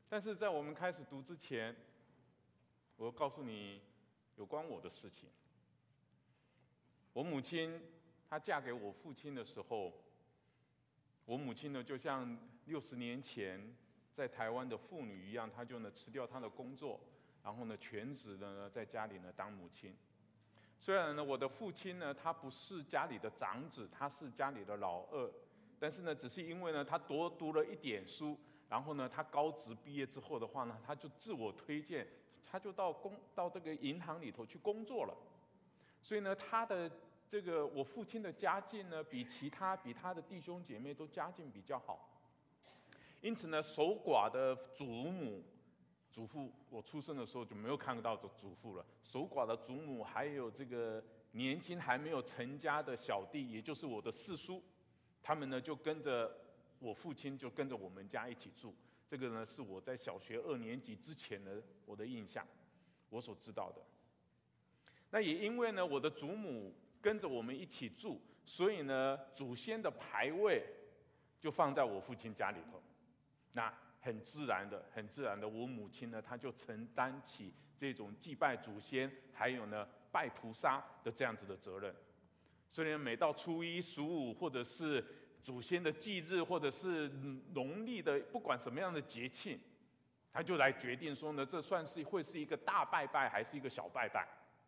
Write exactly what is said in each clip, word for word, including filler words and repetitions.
但是在我们开始读之前，我要告诉你有关我的事情。我母亲她嫁给我父亲的时候，我母亲呢就像六十年前在台湾的妇女一样，她就呢辞掉她的工作，然后呢全职的呢在家里呢当母亲。虽然呢我的父亲呢他不是家里的长子，他是家里的老二，但是呢只是因为呢他多读了一点书，然后呢他高职毕业之后的话呢，他就自我推荐，他就到工到这个银行里头去工作了。所以呢他的这个我父亲的家境呢比其他比他的弟兄姐妹都家境比较好。因此呢守寡的祖母祖父，我出生的时候就没有看到祖父了。守寡的祖母还有这个年轻还没有成家的小弟，也就是我的四叔，他们呢就跟着我父亲，就跟着我们家一起住。这个呢是我在小学二年级之前的我的印象，我所知道的。那也因为呢我的祖母跟着我们一起住，所以呢祖先的牌位就放在我父亲家里头。那很自然的，很自然的，我母亲呢，她就承担起这种祭拜祖先，还有呢拜菩萨的这样子的责任。所以呢，每到初一、十五，或者是祖先的忌日，或者是农历的不管什么样的节庆，她就来决定说呢，这算是会是一个大拜拜，还是一个小拜拜？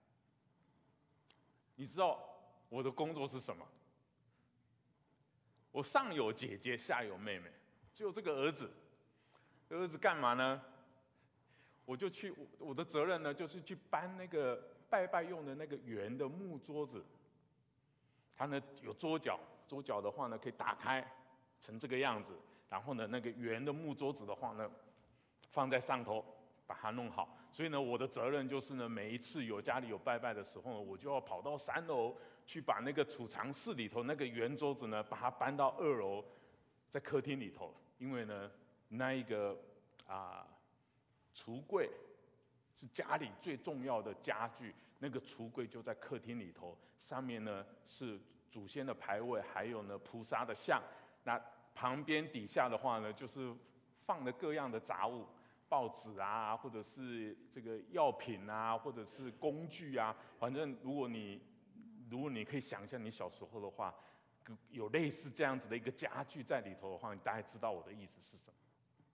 你知道我的工作是什么？我上有姐姐，下有妹妹，只有这个儿子。儿子干嘛呢？我就去，我的责任呢，就是去搬那个拜拜用的那个圆的木桌子。它呢有桌角，桌角的话呢可以打开成这个样子，然后呢那个圆的木桌子的话呢放在上头，把它弄好。所以呢我的责任就是呢，每一次有家里有拜拜的时候呢，我就要跑到三楼去把那个储藏室里头那个圆桌子呢，把它搬到二楼，在客厅里头，因为呢。那一个啊，橱柜是家里最重要的家具，那个橱柜就在客厅里头，上面呢是祖先的牌位，还有呢菩萨的像。那旁边底下的话呢，就是放的各样的杂物，报纸啊，或者是这个药品啊，或者是工具啊，反正如果你如果你可以想象你小时候的话，有类似这样子的一个家具在里头的话，你大概知道我的意思是什么。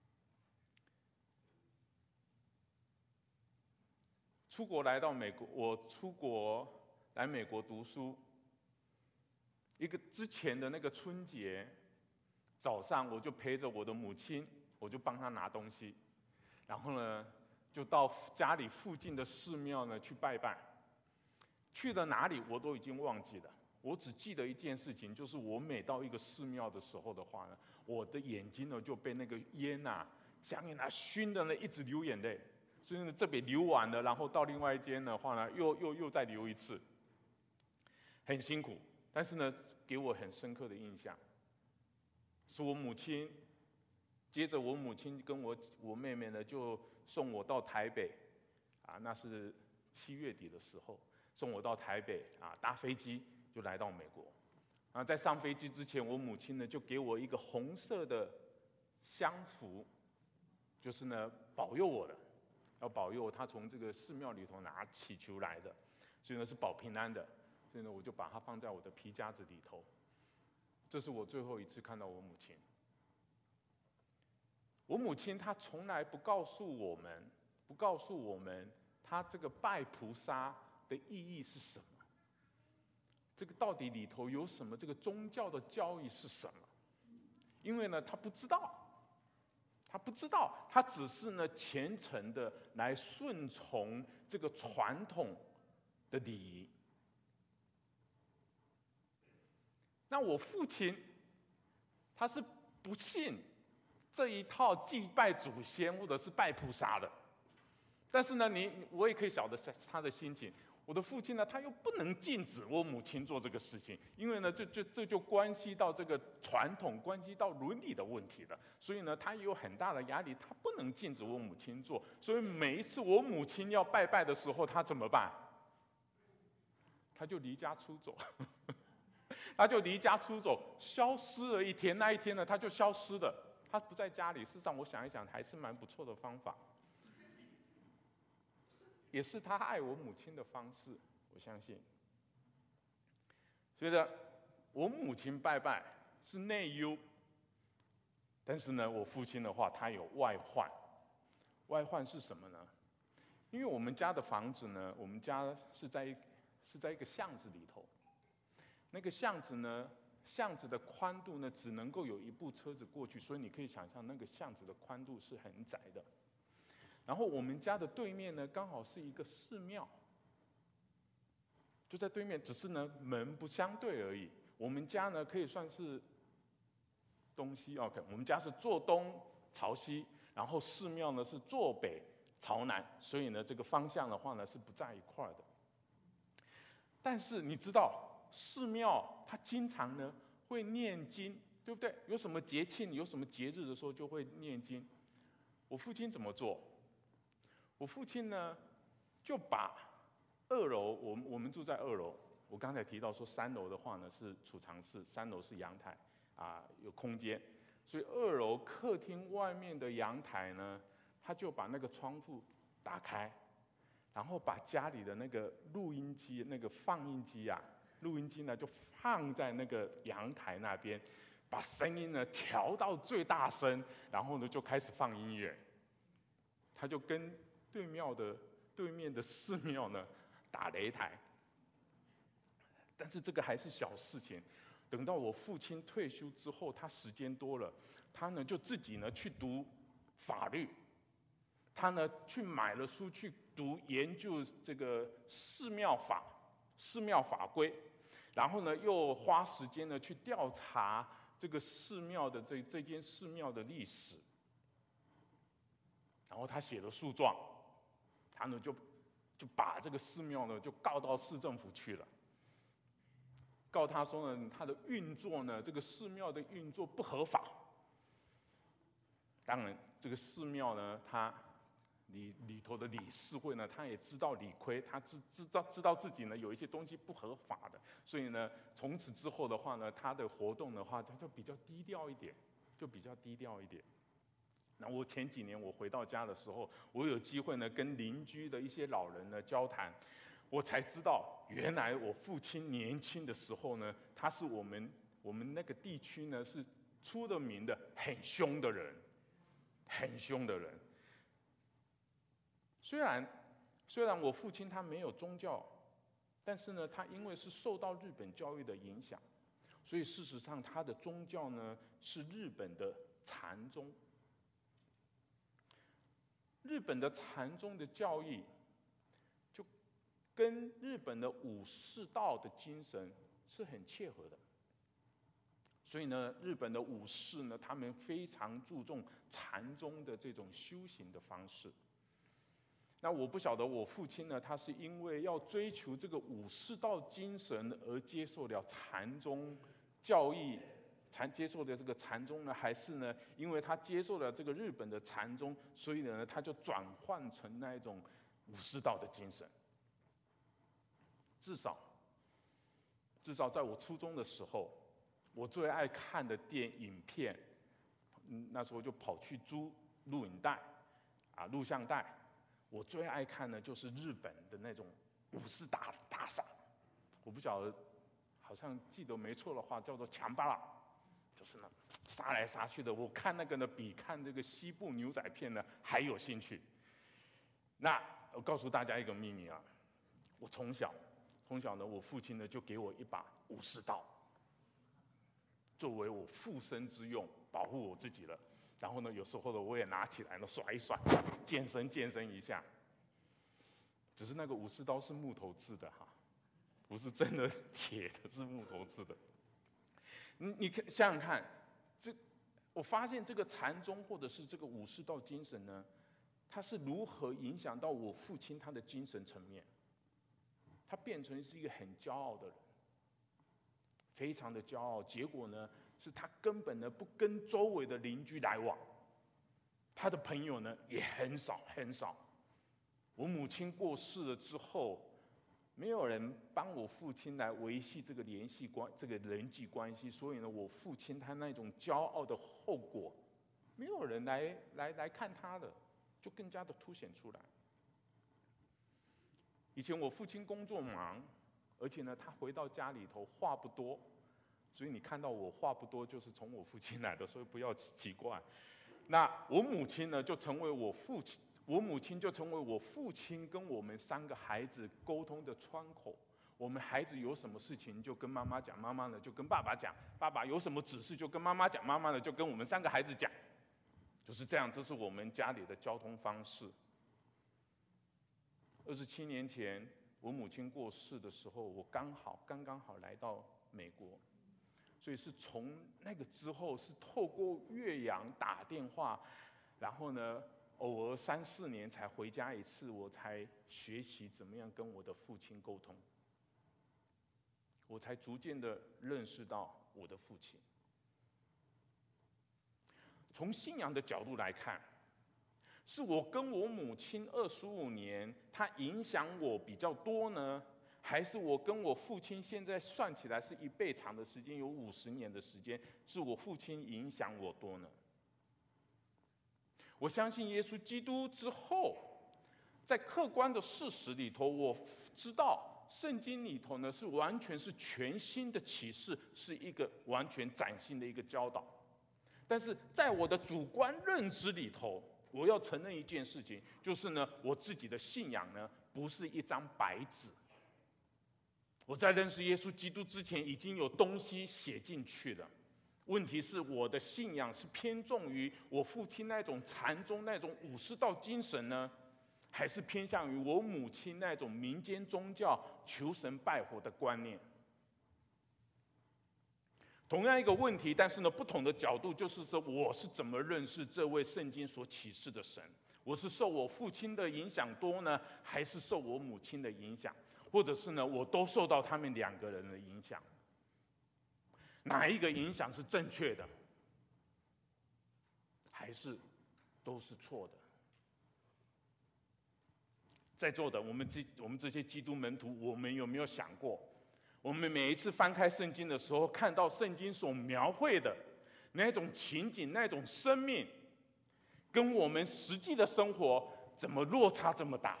出国来到美国，我出国来美国读书。一个之前的那个春节早上，我就陪着我的母亲，我就帮她拿东西，然后呢，就到家里附近的寺庙呢去拜拜。去了哪里我都已经忘记了，我只记得一件事情，就是我每到一个寺庙的时候的话呢，我的眼睛呢就被那个烟啊、香烟啊熏的呢一直流眼泪。所以呢，这边流完了，然后到另外一间的话呢，又又又再流一次，很辛苦。但是呢，给我很深刻的印象，是我母亲。接着我母亲跟我我妹妹呢，就送我到台北，啊，那是七月底的时候，送我到台北啊，搭飞机就来到美国。啊，在上飞机之前，我母亲呢就给我一个红色的香符，就是呢保佑我的。要保佑他从这个寺庙里头拿祈求来的，所以呢是保平安的，所以呢我就把它放在我的皮夹子里头。这是我最后一次看到我母亲。我母亲她从来不告诉我们，不告诉我们她这个拜菩萨的意义是什么，这个到底里头有什么，这个宗教的教义是什么？因为呢她不知道。他不知道，他只是呢虔诚的来顺从这个传统的礼仪。那我父亲，他是不信这一套祭拜祖先或者是拜菩萨的，但是呢，你我也可以晓得他的心情。我的父亲呢，他又不能禁止我母亲做这个事情，因为呢，这就这就关系到这个传统，关系到伦理的问题了。所以呢，他也有很大的压力，他不能禁止我母亲做。所以每一次我母亲要拜拜的时候，他怎么办？他就离家出走，他就离家出走，消失了一天。那一天呢，他就消失了。 他不在家里，事实上我想一想，还是蛮不错的方法，也是他爱我母亲的方式，我相信。所以呢，我母亲拜拜是内忧，但是呢，我父亲的话，他有外患。外患是什么呢？因为我们家的房子呢，我们家是在是在一个巷子里头，那个巷子呢，巷子的宽度呢，只能够有一部车子过去，所以你可以想象那个巷子的宽度是很窄的。然后我们家的对面呢，刚好是一个寺庙，就在对面，只是呢门不相对而已。我们家呢可以算是东西 ，OK， 我们家是坐东朝西，然后寺庙呢是坐北朝南，所以呢这个方向的话呢是不在一块的。但是你知道，寺庙它经常呢会念经，对不对？有什么节庆、有什么节日的时候就会念经。我父亲怎么做？我父亲呢就把二楼，我们我们住在二楼。我刚才提到说，三楼的话呢是储藏室，三楼是阳台啊，有空间。所以二楼客厅外面的阳台呢，他就把那个窗户打开，然后把家里的那个录音机、那个放映机啊，录音机呢就放在那个阳台那边，把声音呢调到最大声，然后呢就开始放音乐。他就跟对庙的对面的寺庙呢打擂台。但是这个还是小事情，等到我父亲退休之后，他时间多了，他呢就自己呢去读法律，他呢去买了书去读研究这个寺庙法、寺庙法规，然后呢又花时间呢去调查这个寺庙的这这间寺庙的历史，然后他写了诉状，他呢就就把这个寺庙呢就告到市政府去了。告他说呢，他的运作呢，这个寺庙的运作不合法。当然，这个寺庙呢，他里里头的理事会呢，他也知道理亏，他知知道知道自己呢有一些东西不合法的，所以呢，从此之后的话呢，他的活动的话，他就比较低调一点，就比较低调一点。那我前几年我回到家的时候，我有机会呢跟邻居的一些老人呢交谈。我才知道，原来我父亲年轻的时候呢，他是我们我们那个地区呢是出了名的很凶的人，很凶的人。虽然虽然我父亲他没有宗教，但是呢，他因为是受到日本教育的影响，所以事实上他的宗教呢是日本的禅宗。日本的禅宗的教义，跟日本的武士道的精神是很切合的，所以呢，日本的武士呢，他们非常注重禅宗的这种修行的方式。那我不晓得我父亲呢，他是因为要追求这个武士道精神而接受了禅宗教义，禅接受的这个禅宗呢，还是呢，因为他接受了这个日本的禅宗，所以呢，他就转换成那一种武士道的精神。至少，至少在我初中的时候，我最爱看的电影片，嗯，那时候就跑去租录影带，啊，录像带。我最爱看的就是日本的那种武士打打杀，我不晓得，好像记得没错的话，叫做强巴拉，就是那杀来杀去的。我看那个呢，比看这个西部牛仔片呢还有兴趣。那我告诉大家一个秘密啊，我从小。从小呢，我父亲呢就给我一把武士刀，作为我附身之用，保护我自己了。然后呢，有时候呢，我也拿起来呢甩一甩，健身健身一下。只是那个武士刀是木头制的哈，不是真的铁的，是木头制的。你你想想看，这我发现这个禅宗或者是这个武士道精神呢，它是如何影响到我父亲他的精神层面。他变成是一个很骄傲的人，非常的骄傲。结果呢，是他根本呢不跟周围的邻居来往，他的朋友呢也很少很少。我母亲过世了之后，没有人帮我父亲来维系这个联系关这个人际关系，所以呢，我父亲他那种骄傲的后果， 没有人来来来看他的，就更加的凸显出来。以前我父亲工作忙，而且呢，他回到家里头话不多，所以你看到我话不多，就是从我父亲来的，所以不要奇怪。那我母亲呢，就成为我父亲，我母亲就成为我父亲跟我们三个孩子沟通的窗口。我们孩子有什么事情就跟妈妈讲，妈妈呢就跟爸爸讲，爸爸有什么指示就跟妈妈讲，妈妈呢就跟我们三个孩子讲，就是这样，这是我们家里的交通方式。二十七年前，我母亲过世的时候，我刚好刚刚好来到美国，所以是从那个之后是透过岳阳打电话，然后呢，偶尔三四年才回家一次，我才学习怎么样跟我的父亲沟通。我才逐渐的认识到我的父亲。从信仰的角度来看，是我跟我母亲二十五年，她影响我比较多呢，还是我跟我父亲现在算起来是一倍长的时间，有五十年的时间，是我父亲影响我多呢？我相信耶稣基督之后，在客观的事实里头，我知道。圣经里头呢，是完全是全新的启示，是一个完全崭新的一个教导。但是在我的主观认知里头，我要承认一件事情，就是呢，我自己的信仰呢，不是一张白纸。我在认识耶稣基督之前，已经有东西写进去了。问题是，我的信仰是偏重于我父亲那种禅宗那种武士道精神呢，还是偏向于我母亲那种民间宗教求神拜佛的观念？同样一个问题，但是呢，不同的角度，就是说我是怎么认识这位圣经所启示的神？我是受我父亲的影响多呢，还是受我母亲的影响？或者是呢，我都受到他们两个人的影响？哪一个影响是正确的？还是都是错的？在座的我们这我们这些基督门徒，我们有没有想过，我们每一次翻开圣经的时候，看到圣经所描绘的那种情景、那种生命，跟我们实际的生活怎么落差这么大？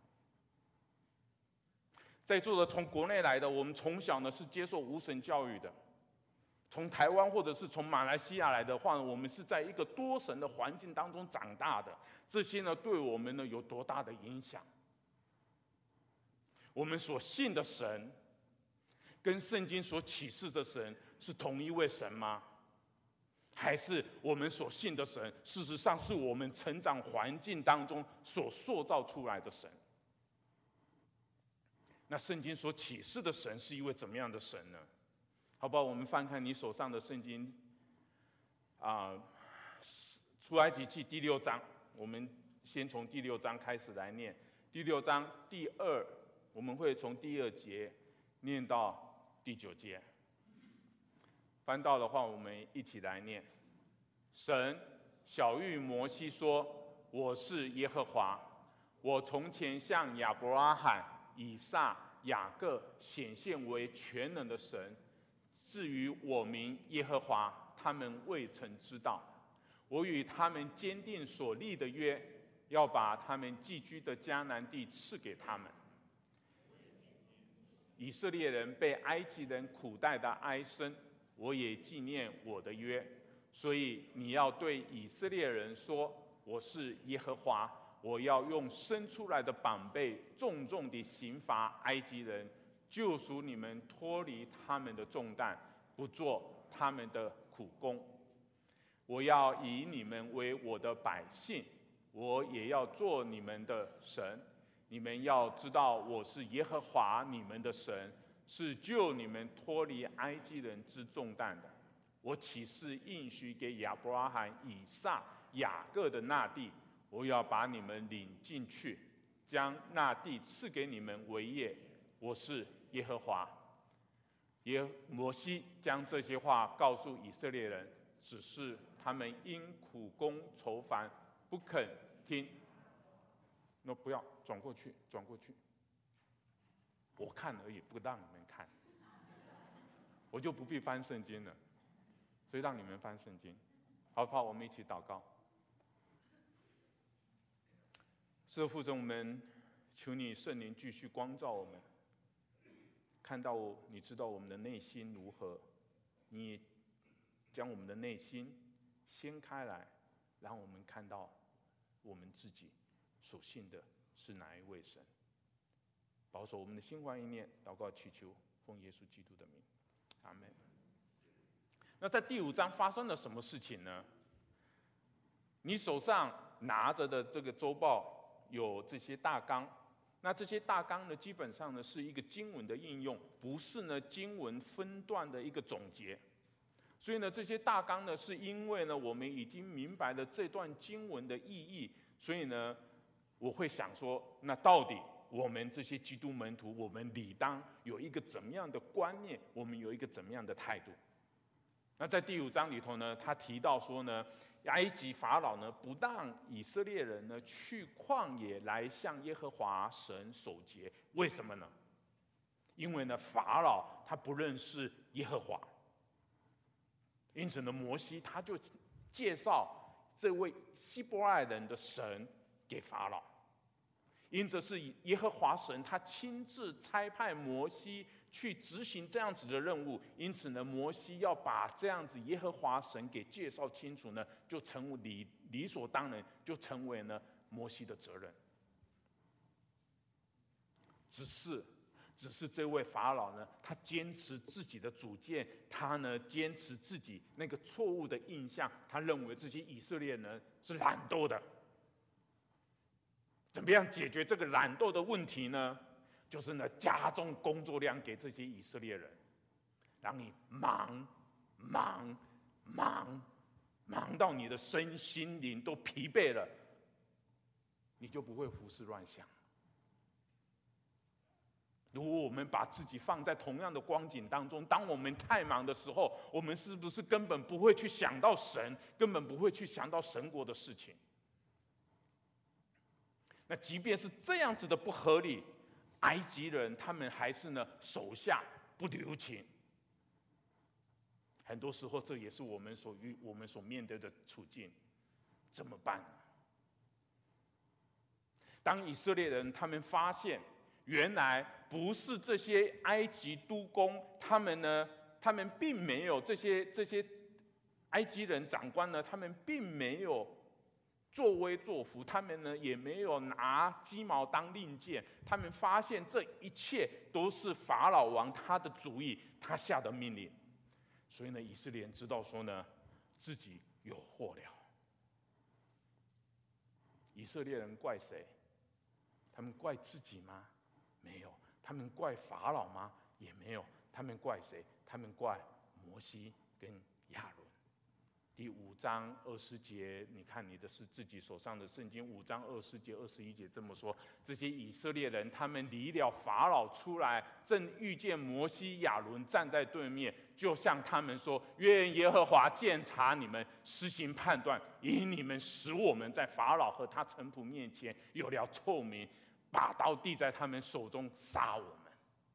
在座的从国内来的，我们从小呢是接受无神教育的；从台湾或者是从马来西亚来的话呢，我们是在一个多神的环境当中长大的。这些呢，对我们呢有多大的影响？我们所信的神，跟圣经所启示的神是同一位神吗？还是我们所信的神，事实上是我们成长环境当中所塑造出来的神？那圣经所启示的神是一位怎么样的神呢？好不好？我们翻看你手上的圣经，啊、呃，出埃及记第六章，我们先从第六章开始来念。第六章第二。我们会从第二节念到第九节。翻到的话，我们一起来念。神晓谕摩西说：“我是耶和华，我从前向亚伯拉罕、以撒、雅各显现为全能的神。至于我名耶和华，他们未曾知道。我与他们坚定所立的约，要把他们寄居的迦南地赐给他们。”以色列人被埃及人苦待的哀声，我也纪念我的约。所以你要对以色列人说：“我是耶和华，我要用生出来的膀臂重重地刑罚埃及人，救赎你们脱离他们的重担，不做他们的苦工。我要以你们为我的百姓，我也要做你们的神。你们要知道，我是耶和华你们的神，是救你们脱离埃及人之重担的。我起誓应许给亚伯拉罕、以撒、雅各的那地，我要把你们领进去，将那地赐给你们为业。我是耶和华。”耶摩西将这些话告诉以色列人，只是他们因苦工愁烦，不肯听。那不要转过去，转过去。我看而已，不让你们看，我就不必翻圣经了，所以让你们翻圣经，好不好？我们一起祷告。 是的，父神，我们求你圣灵继续光照我们，看到你知道我们的内心如何，你也将我们的内心掀开来，让我们看到我们自己所信的是哪一位神。保守我们的心怀意念，祷告祈求，奉耶稣基督的名，阿们。那在第五章发生了什么事情呢？你手上拿着的这个周报有这些大纲，那这些大纲呢，基本上呢是一个经文的应用，不是呢经文分段的一个总结。所以呢，这些大纲呢，是因为呢我们已经明白了这段经文的意义，所以呢，我会想说，那到底我们这些基督门徒，我们理当有一个怎么样的观念？我们有一个怎么样的态度？那在第五章里头呢，他提到说呢，埃及法老呢不让以色列人呢去旷野来向耶和华神守节，为什么呢？因为呢法老他不认识耶和华，因此呢摩西他就介绍这位希伯来人的神给法老，因此是耶和华神他亲自差派摩西去执行这样子的任务，因此呢，摩西要把这样子耶和华神给介绍清楚呢，就成为理理所当然，就成为呢摩西的责任。只是，只是这位法老呢，他坚持自己的主见，他呢坚持自己那个错误的印象，他认为这些以色列人是懒惰的。怎么样解决这个懒惰的问题呢？就是呢，加重工作量给这些以色列人，让你忙忙忙忙到你的身心灵都疲惫了，你就不会胡思乱想。如果我们把自己放在同样的光景当中，当我们太忙的时候，我们是不是根本不会去想到神，根本不会去想到神国的事情？那即便是这样子的不合理，埃及人他们还是呢手下不留情。很多时候，这也是我们所遇、我们所面对的处境。怎么办？当以色列人他们发现，原来不是这些埃及督工，他们呢，他们并没有这些这些埃及人长官呢，他们并没有作威作福，他们呢也没有拿鸡毛当令箭，他们发现这一切都是法老王他的主意，他下的命令。所以呢，以色列人知道说呢，自己有祸了。以色列人怪谁？他们怪自己吗？没有。他们怪法老吗？也没有。他们怪谁？他们怪摩西跟亚伦。第五章二十节，你看你的是自己手上的圣经，五章二十节、二十一节这么说：这些以色列人，他们离了法老出来，正遇见摩西、亚伦站在对面，就向他们说：愿耶和华鉴察你们，施行判断，因你们使我们在法老和他臣仆面前有了臭名，把刀递在他们手中，杀我们。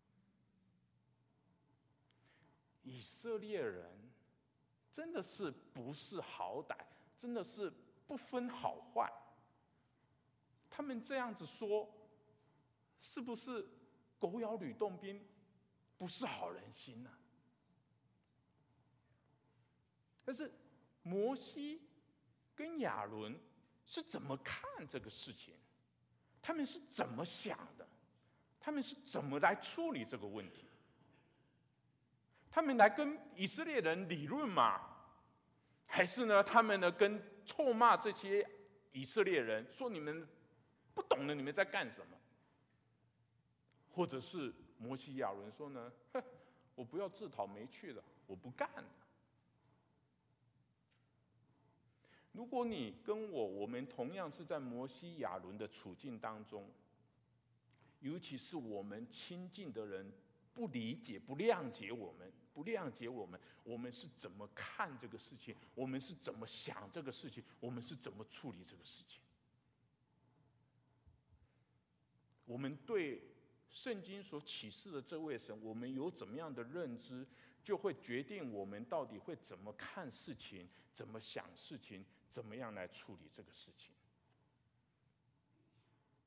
以色列人真的是不识好歹，真的是不分好坏。他们这样子说，是不是狗咬吕洞宾，不是好人心呢、啊？但是摩西跟亚伦是怎么看这个事情？他们是怎么想的？他们是怎么来处理这个问题？他们来跟以色列人理论吗？还是呢，他们呢跟臭骂这些以色列人，说你们不懂得你们在干什么？或者是摩西亚伦说呢，哼，我不要自讨没趣了，我不干了。如果你跟我，我们同样是在摩西亚伦的处境当中，尤其是我们亲近的人不理解、不谅解我们。不谅解我们，我们是怎么看这个事情？我们是怎么想这个事情？我们是怎么处理这个事情？我们对圣经所启示的这位神，我们有怎么样的认知，就会决定我们到底会怎么看事情，怎么想事情，怎么样来处理这个事情。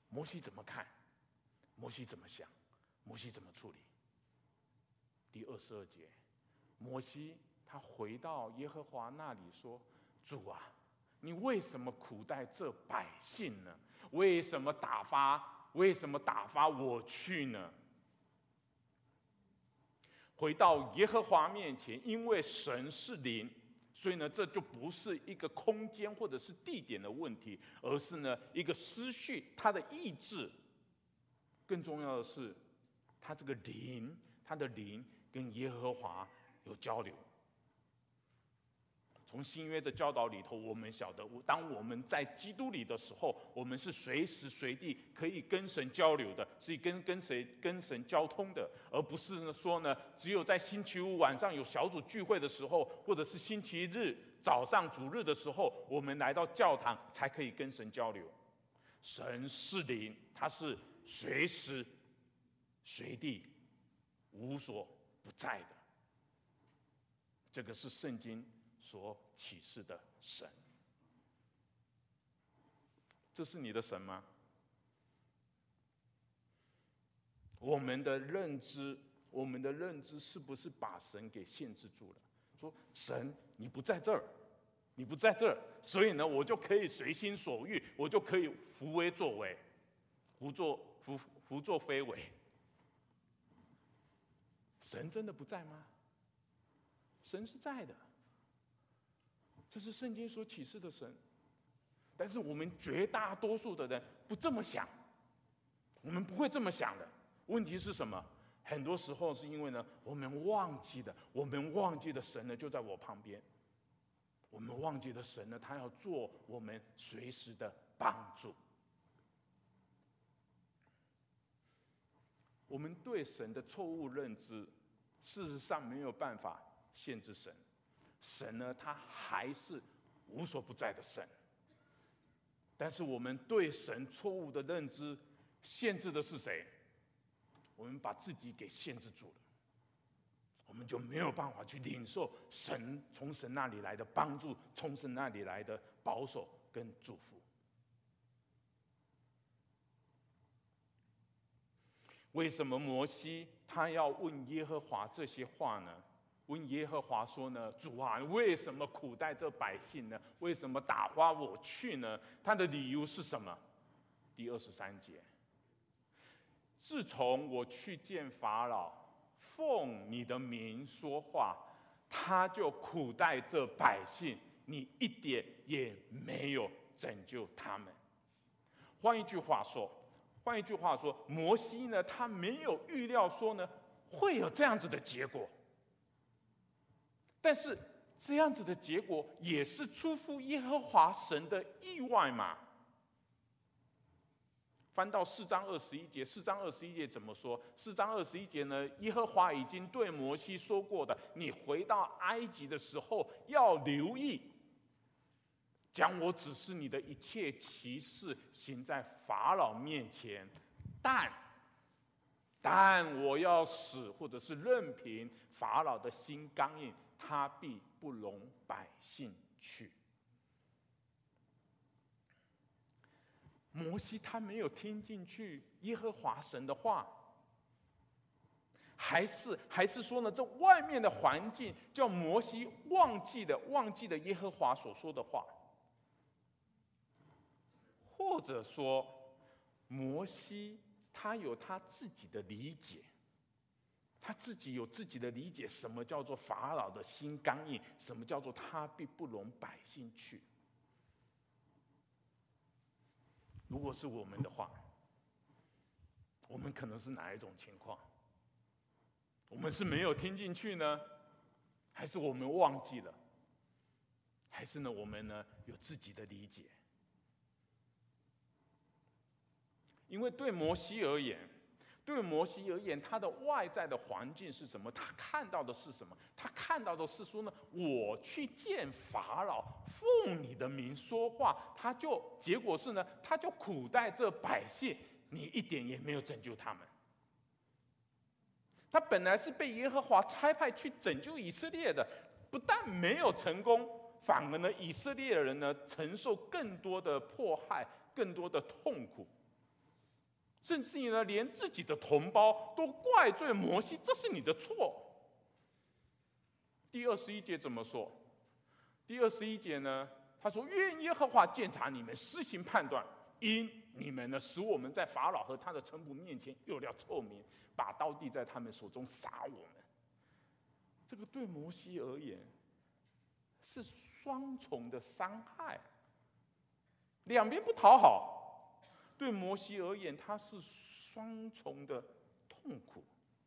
摩西怎么看？摩西怎么想？摩西怎么处理？第二十二节，摩西他回到耶和华那里说：“主啊，你为什么苦待这百姓呢？为什么打发？为什么打发我去呢？”回到耶和华面前，因为神是灵，所以呢，这就不是一个空间或者是地点的问题，而是呢一个思绪，他的意志。更重要的是，他这个灵，他的灵跟耶和华有交流。从新约的教导里头，我们晓得，当我们在基督里的时候，我们是随时随地可以跟神交流的，是跟跟谁跟神交通的，而不是说呢，只有在星期五晚上有小组聚会的时候，或者是星期日早上主日的时候，我们来到教堂才可以跟神交流。神是灵，他是随时随地无所不在的。这个是圣经所启示的神。这是你的神吗？我们的认知，我们的认知是不是把神给限制住了？说神你不在这儿，你不在这儿，所以呢，我就可以随心所欲，我就可以胡为作为，胡作胡胡作非为。神真的不在吗？神是在的。这是圣经所启示的神，但是我们绝大多数的人不这么想，我们不会这么想的。问题是什么？很多时候是因为呢，我们忘记了，我们忘记了神呢就在我旁边，我们忘记了神呢，他要做我们随时的帮助。我们对神的错误认知，事实上没有办法限制神。神呢，他还是无所不在的神。但是我们对神错误的认知，限制的是谁？我们把自己给限制住了，我们就没有办法去领受神从神那里来的帮助，从神那里来的保守跟祝福。为什么摩西他要问耶和华这些话呢？问耶和华说呢，主啊，为什么苦待这百姓呢？为什么打发我去呢？他的理由是什么？第二十三节，自从我去见法老，奉你的名说话，他就苦待这百姓，你一点也没有拯救他们。换一句话说，换一句话说，摩西呢，他没有预料说呢，会有这样子的结果。但是这样子的结果也是出乎耶和华神的意外嘛？翻到四章二十一节，四章二十一节怎么说？四章二十一节呢？耶和华已经对摩西说过的，你回到埃及的时候要留意，将我指示你的一切奇事行在法老面前，但但我要使或者是任凭法老的心刚硬，他必不容百姓去。摩西他没有听进去耶和华神的话，还是还是说呢，这外面的环境叫摩西忘记了忘记了耶和华所说的话，或者说摩西他有他自己的理解。他自己有自己的理解，什么叫做法老的心刚硬，什么叫做他必不容百姓去。如果是我们的话，我们可能是哪一种情况？我们是没有听进去呢，还是我们忘记了？还是呢，我们呢有自己的理解？因为对摩西而言，对摩西而言，他的外在的环境是什么？他看到的是什么？他看到的是说呢，我去见法老，奉你的名说话，他就结果是呢，他就苦待这百姓，你一点也没有拯救他们。他本来是被耶和华差派去拯救以色列的，不但没有成功，反而呢，以色列人呢承受更多的迫害，更多的痛苦。 甚至于呢，连自己的同胞都怪罪摩西，这是你的错。第二十一节怎么说？第二十一节呢，他说：“愿耶和华鉴察你们，施行判断，因你们呢，使我们在法老和他的臣仆面前有了臭名，把刀递在他们手中杀我们。”这个对摩西而言是双重的伤害，两边不讨好。对摩西而言，他是双重的痛苦。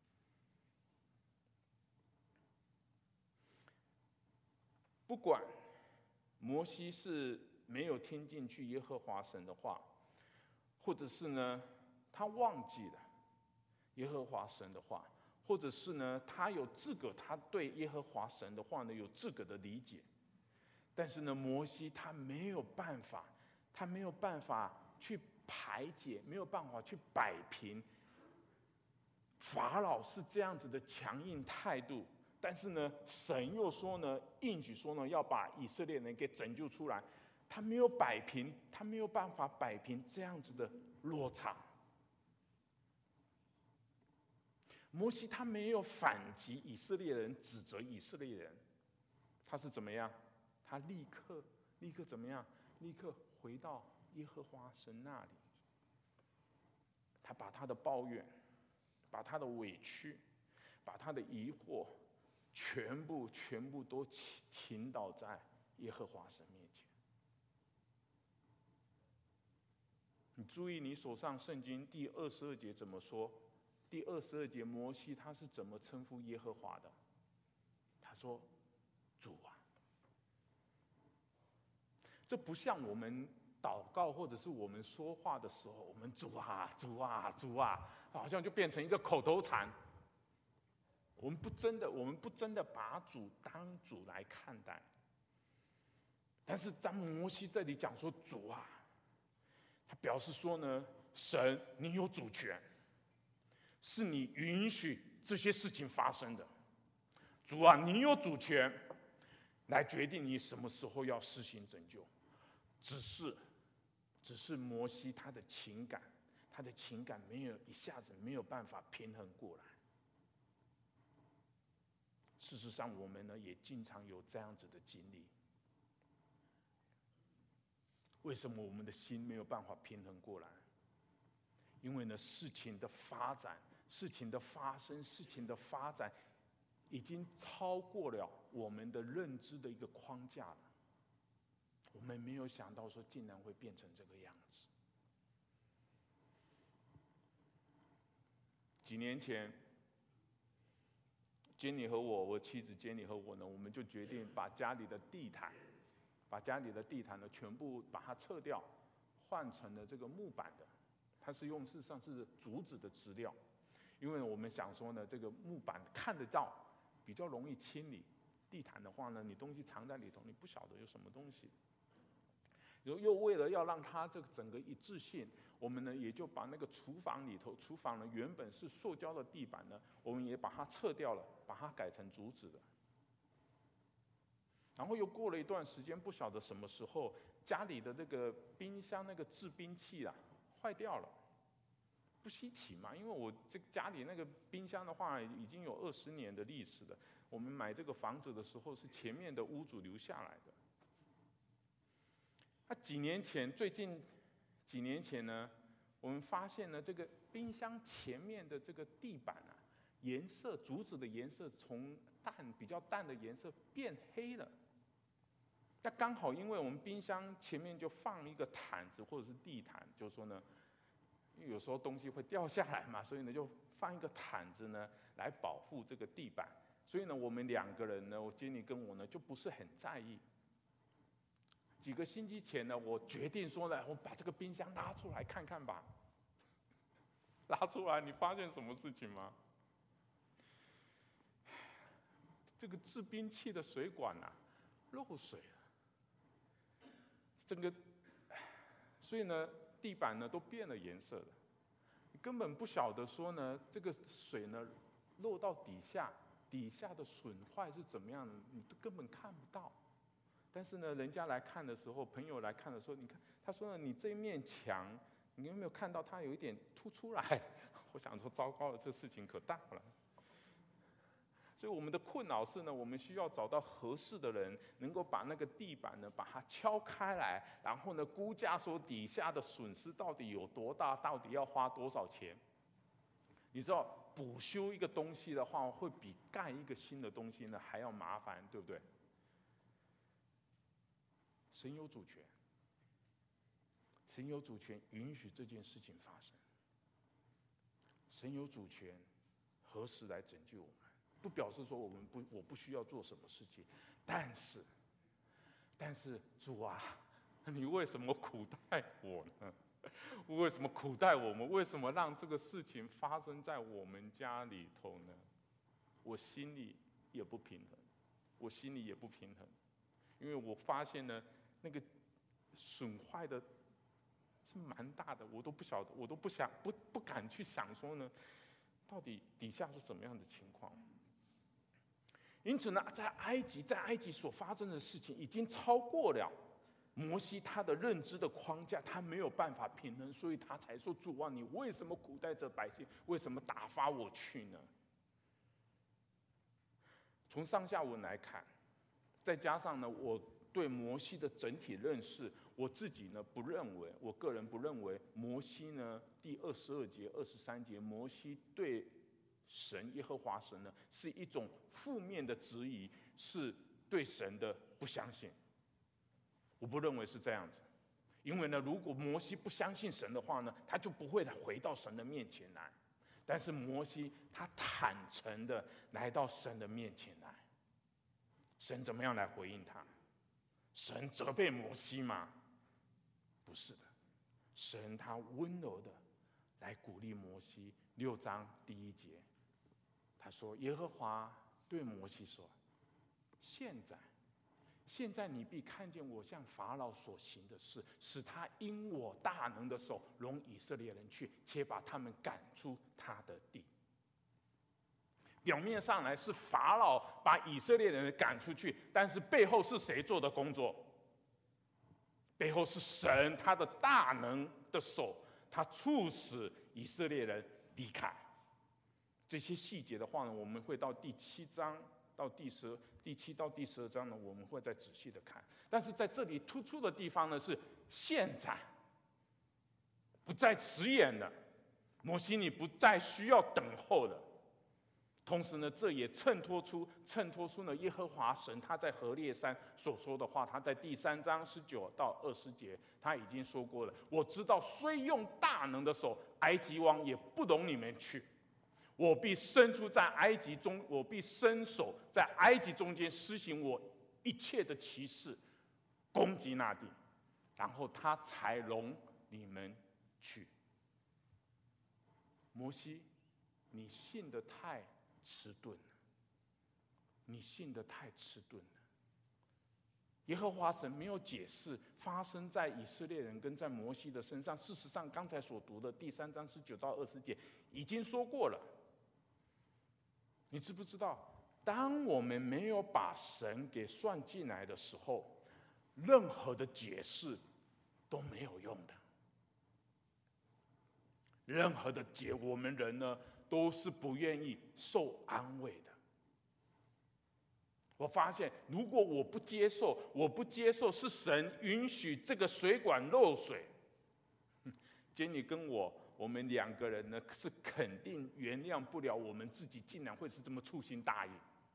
不管摩西是没有听进去耶和华神的话，或者是呢他忘记了耶和华神的话，或者是呢他有自个他对耶和华神的话呢有自个的理解，但是呢摩西他没有办法，他没有办法去排解，没有办法去摆平法老是这样子的强硬态度。但是呢，神又说呢，应许说呢，要把以色列人给拯救出来，他没有摆平，他没有办法摆平这样子的落差。摩西他没有反击以色列人，指责以色列人，他是怎么样？他立刻立刻怎么样？立刻回到耶和华神那里，他把他的抱怨，把他的委屈，把他的疑惑，全部全部都倾倒在耶和华神面前。你注意你手上圣经第二十二节怎么说？第二十二节摩西他是怎么称呼耶和华的？他说：“主啊。”这不像我们祷告或者是我们说话的时候，我们主啊主啊主啊，好像就变成一个口头禅。我们不真的，我们不真的把主当主来看待。但是在摩西这里讲说主啊，他表示说呢，神你有主权，是你允许这些事情发生的。主啊，你有主权来决定你什么时候要施行拯救。只是，只是摩西他的情感，他的情感没有一下子没有办法平衡过来。事实上，我们呢也经常有这样子的经历。为什么我们的心没有办法平衡过来？因为呢，事情的发展、事情的发生、事情的发展，已经超过了我们的认知的一个框架了。我们没有想到说，竟然会变成这个样子。几年前，Jenny 和我，我妻子 Jenny 和我呢，我们就决定把家里的地毯，把家里的地毯呢全部把它撤掉，换成了这个木板的。它是用事实上是竹子的质料，因为我们想说呢，这个木板看得到，比较容易清理。地毯的话呢，你东西藏在里头，你不晓得有什么东西。又又为了要让它这个整个一致性，我们呢也就把那个厨房里头，厨房呢原本是塑胶的地板呢，我们也把它撤掉了，把它改成竹子的。然后又过了一段时间，不晓得什么时候，家里的这个冰箱那个制冰器啊坏掉了，不稀奇嘛，因为我这家里那个冰箱的话已经有二十年的历史了，我们买这个房子的时候是前面的屋主留下来的。那几年前，最近几年前呢，我们发现呢，这个冰箱前面的这个地板啊，颜色竹子的颜色从淡比较淡的颜色变黑了。那刚好，因为我们冰箱前面就放一个毯子或者是地毯，就是说呢，因为有时候东西会掉下来嘛，所以呢就放一个毯子呢来保护这个地板。所以呢，我们两个人呢，我Jenny跟我呢就不是很在意。几个星期前呢，我决定说呢，我把这个冰箱拉出来看看吧。拉出来，你发现什么事情吗？这个制冰器的水管啊，漏水了。整个，所以呢，地板呢都变了颜色了。你根本不晓得说呢，这个水呢漏到底下，底下的损坏是怎么样的，你都根本看不到。但是呢，人家来看的时候，朋友来看的时候，你看，他说呢，你这面墙你有没有看到它有一点凸出来？我想说，糟糕了，这事情可大了。所以我们的困扰是呢，我们需要找到合适的人，能够把那个地板呢，把它敲开来，然后呢，估价说底下的损失到底有多大，到底要花多少钱。你知道，补修一个东西的话，会比盖一个新的东西呢还要麻烦，对不对？神有主权，神有主权允许这件事情发生。神有主权，何时来拯救我们？不表示说我们不，我不需要做什么事情，但是，但是主啊，你为什么苦待我呢？为什么苦待我们？为什么让这个事情发生在我们家里头呢？我心里也不平衡，我心里也不平衡，因为我发现呢，那个损坏的是蛮大的，我都不晓得，我都不想不不敢去想说呢，到底底下是怎么样的情况。因此呢，在埃及，在埃及所发生的事情已经超过了摩西他的认知的框架，他没有办法平衡，所以他才说：“主啊，你为什么苦待这百姓？为什么打发我去呢？”从上下文来看，再加上呢，我对摩西的整体认识，我自己呢不认为，我个人不认为摩西呢第二十二节、二十三节，摩西对神耶和华神呢是一种负面的质疑，是对神的不相信。我不认为是这样子，因为呢，如果摩西不相信神的话呢，他就不会回到神的面前来。但是摩西他坦诚的来到神的面前来，神怎么样来回应他？神责备摩西吗？不是的，神他温柔的来鼓励摩西。六章第一节，他说：“耶和华对摩西说，现在。”现在你必看见我向法老所行的事，使他因我大能的手容以色列人去，且把他们赶出他的地。表面上来是法老把以色列人赶出去，但是背后是谁做的工作？背后是神他的大能的手，他促使以色列人离开。这些细节的话呢，我们会到第七章。到第十、第七到第十二章呢，我们会再仔细的看。但是在这里突出的地方呢，是现在不再迟延了，摩西你不再需要等候了。同时呢，这也衬托出衬托出呢耶和华神他在何烈山所说的话。他在第三章十九到二十节，他已经说过了：我知道，虽用大能的手，埃及王也不容你们去。我必伸出在埃及中，我必伸手在埃及中间施行我一切的奇事，攻击那地，然后他才容你们去。摩西，你信得太迟钝了，你信得太迟钝了。耶和华神没有解释发生在以色列人跟在摩西的身上。事实上，刚才所读的第三章十九到二十节已经说过了。你知不知道，当我们没有把神给算进来的时候，任何的解释都没有用的。任何的解，我们人呢都是不愿意受安慰的。我发现，如果我不接受，我不接受是神允许这个水管漏水，今天你跟我。我们两个人呢，是肯定原谅不了我们自己，竟然会是这么粗心大意，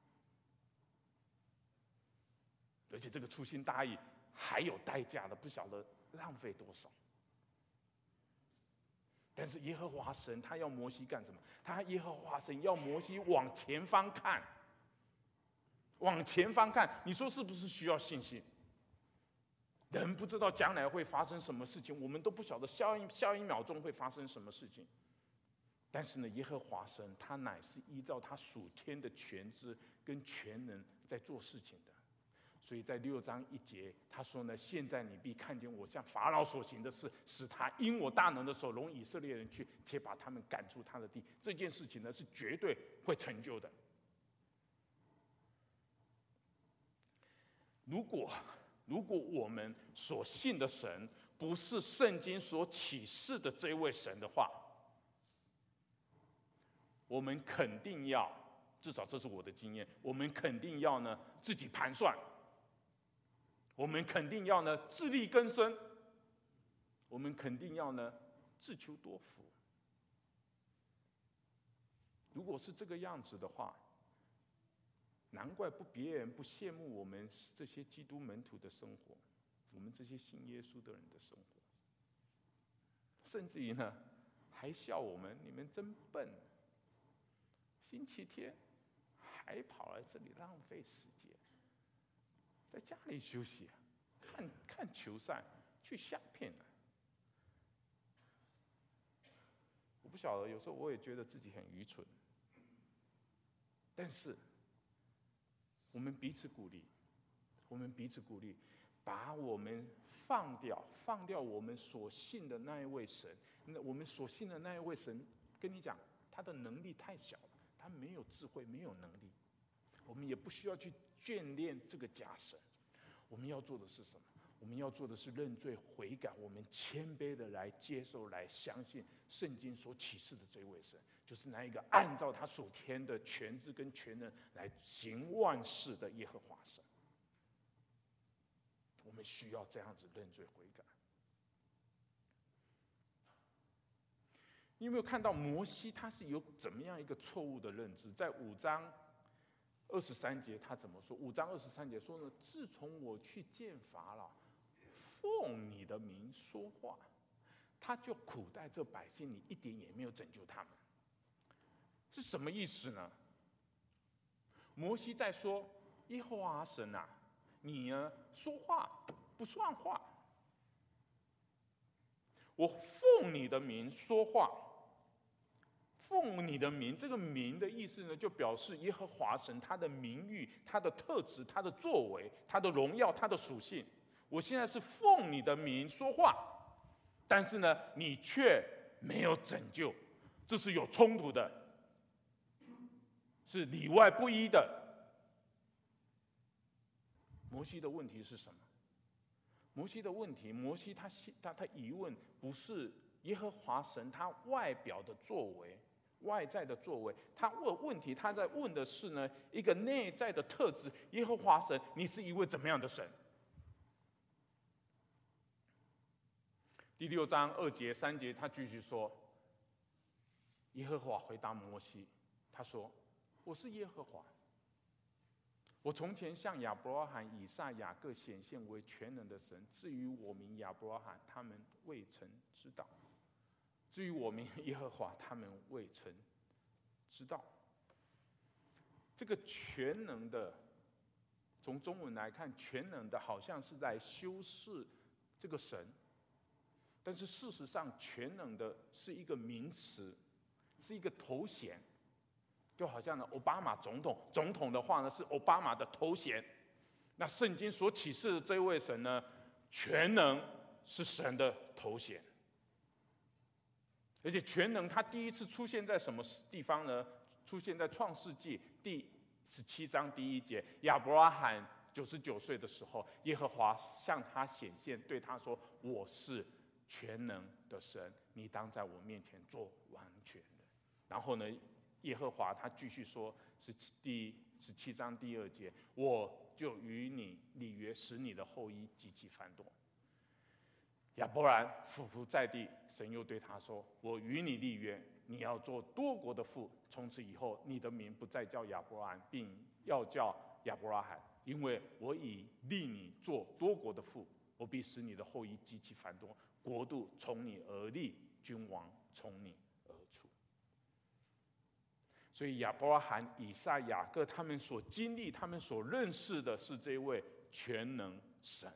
而且这个粗心大意还有代价的，不晓得浪费多少。但是耶和华神他要摩西干什么？他耶和华神要摩西往前方看，往前方看，你说是不是需要信心？人不知道将来会发生什么事情，我们都不晓得下一下一秒钟会发生什么事情。但是呢，耶和华神他乃是依照他属天的全知跟全能在做事情的。所以在六章一节，他说呢：“现在你必看见我向法老所行的事，使他因我大能的手容以色列人去，且把他们赶出他的地。”这件事情呢，是绝对会成就的。如果如果我们所信的神不是圣经所启示的这位神的话，我们肯定要，至少这是我的经验，我们肯定要呢自己盘算，我们肯定要呢自力更生，我们肯定要呢自求多福。如果是这个样子的话，难怪不别人不羡慕我们这些基督门徒的生活，我们这些信耶稣的人的生活，甚至于呢还笑我们，你们真笨，星期天还跑来这里浪费时间，在家里休息啊，看看球赛，去下片啊。我不晓得，有时候我也觉得自己很愚蠢，但是我们彼此鼓励，我们彼此鼓励，把我们放掉，放掉我们所信的那一位神。那我们所信的那一位神，跟你讲，他的能力太小了，他没有智慧，没有能力。我们也不需要去眷恋这个假神。我们要做的是什么？我们要做的是认罪悔改，我们谦卑的来接受、来相信圣经所启示的这位神，就是那一个按照他属天的全知跟全能来行万事的耶和华神。我们需要这样子认罪悔改。你有没有看到摩西他是有怎么样一个错误的认知？在五章二十三节他怎么说？五章二十三节说呢，自从我去见法老，奉你的名说话，他就苦待这百姓，你一点也没有拯救他们，是什么意思呢？摩西在说，耶和华神啊，你呢说话不算话，我奉你的名说话，奉你的名，这个名的意思呢，就表示耶和华神他的名誉、他的特质、他的作为、他的荣耀、他的属性。我现在是奉你的名说话，但是呢，你却没有拯救，这是有冲突的，是里外不一的。摩西的问题是什么？摩西的问题，摩西他他他疑问不是耶和华神他外表的作为、外在的作为，他问问题，他在问的是呢一个内在的特质。耶和华神，你是一位怎么样的神？第六章二节、三节，他继续说，耶和华回答摩西，他说：“我是耶和华。我从前向亚伯拉罕、以撒、雅各显现为全能的神。至于我名亚伯拉罕，他们未曾知道；至于我名耶和华，他们未曾知道。”这个全能的，从中文来看，全能的好像是在修饰这个神。但是事实上，全能的是一个名词，是一个头衔，就好像呢，奥巴马总统，总统的话呢是奥巴马的头衔。那圣经所启示的这位神呢，全能是神的头衔，而且全能它第一次出现在什么地方呢？出现在创世纪第十七章第一节，亚伯拉罕九十九岁的时候，耶和华向他显现，对他说：“我是全能的神，你当在我面前做完全人。”然后呢，耶和华他继续说，是第十七章第二节，我就与你立约，使你的后裔极其繁多。亚伯兰俯伏在地，神又对他说：“我与你立约，你要做多国的父。从此以后，你的名不再叫亚伯兰，并要叫亚伯拉罕，因为我已立你做多国的父。我必使你的后裔极其繁多，国度从你而立，君王从你而出。”所以亚伯拉罕、以撒、雅各他们所经历、他们所认识的是这位全能神。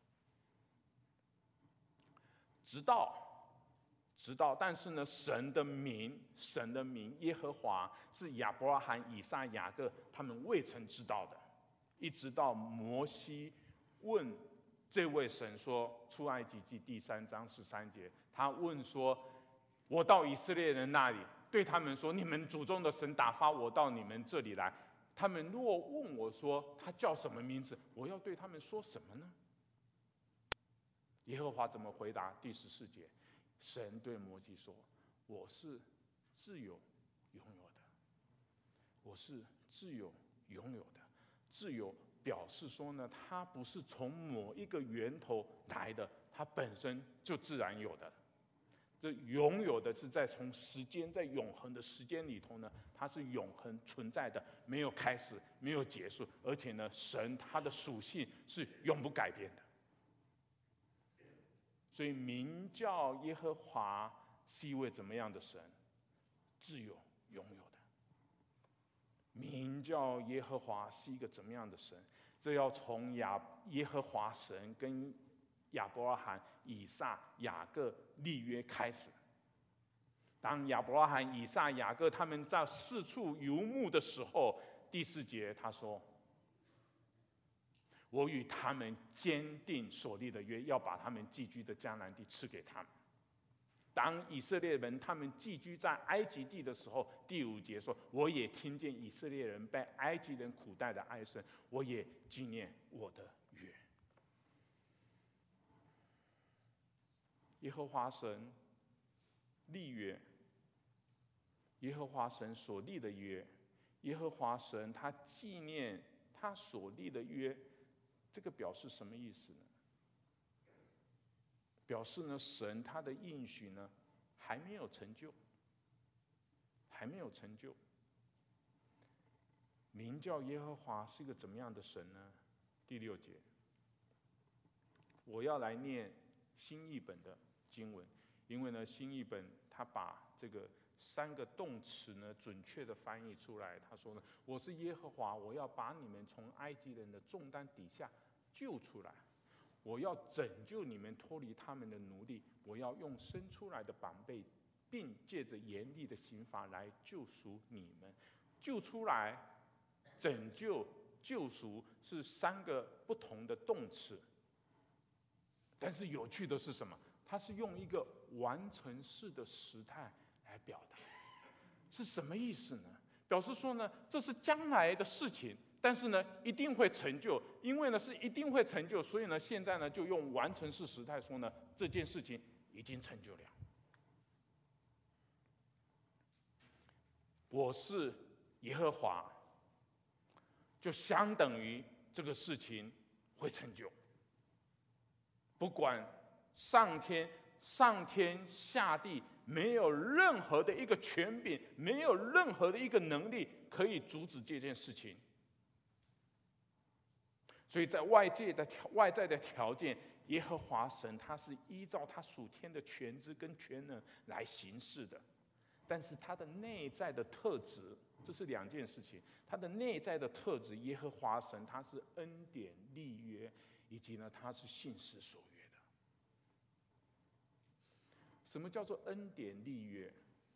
直到，直到，但是呢，神的名，神的名耶和华是亚伯拉罕、以撒、雅各他们未曾知道的，一直到摩西问这位神说，《出埃及记》第三章十三节，他问说：“我到以色列人那里，对他们说，你们祖宗的神打发我到你们这里来，他们若问我说他叫什么名字，我要对他们说什么呢？” 耶和华怎么回答？第十四节，神对摩西说：“我是自有拥有的，我是自有拥有的。”自由表示说呢，它不是从某一个源头来的，它本身就自然有的。这拥有的是在从时间，在永恒的时间里头呢，它是永恒存在的，没有开始，没有结束，而且呢，神它的属性是永不改变的。所以名叫耶和华是一位怎么样的神？自有拥有的。名叫耶和华是一个怎么样的神？这要从亚耶和华神跟亚伯拉罕、以撒、雅各立约开始。当亚伯拉罕、以撒、雅各他们在四处游牧的时候，第四节他说：“我与他们坚定所立的约，要把他们寄居的迦南地赐给他们。”当以色列人他们寄居在埃及地的时候，第五节说：“我也听见以色列人被埃及人苦待的哀声，我也纪念我的约。”耶和华神立约，耶和华神所立的约，耶和华神他纪念他所立的约，这个表示什么意思呢？表示呢，神他的应许呢还没有成就，还没有成就。名叫耶和华是一个怎么样的神呢？第六节，我要来念新译本的经文，因为呢，新译本他把这个三个动词呢准确的翻译出来。他说呢，我是耶和华，我要把你们从埃及人的重担底下救出来。我要拯救你们脱离他们的奴隶，我要用生出来的膀臂，并借着严厉的刑罚来救赎你们。救出来、拯救、救赎是三个不同的动词，但是有趣的是什么？它是用一个完成式的时态来表达，是什么意思呢？表示说呢，这是将来的事情。但是呢，一定会成就，因为呢是一定会成就，所以呢，现在呢就用完成式时态说呢，这件事情已经成就了。我是耶和华，就相等于这个事情会成就。不管上天、上天下地，没有任何的一个权柄，没有任何的一个能力可以阻止这件事情。所以在外界的外在的条件，耶和华神他是依照他属天的权知跟权能来行事的，但是他的内在的特质，这是两件事情。他的内在的特质，耶和华神他是恩典立约，以及呢他是信实守约的。什么叫做恩典立约？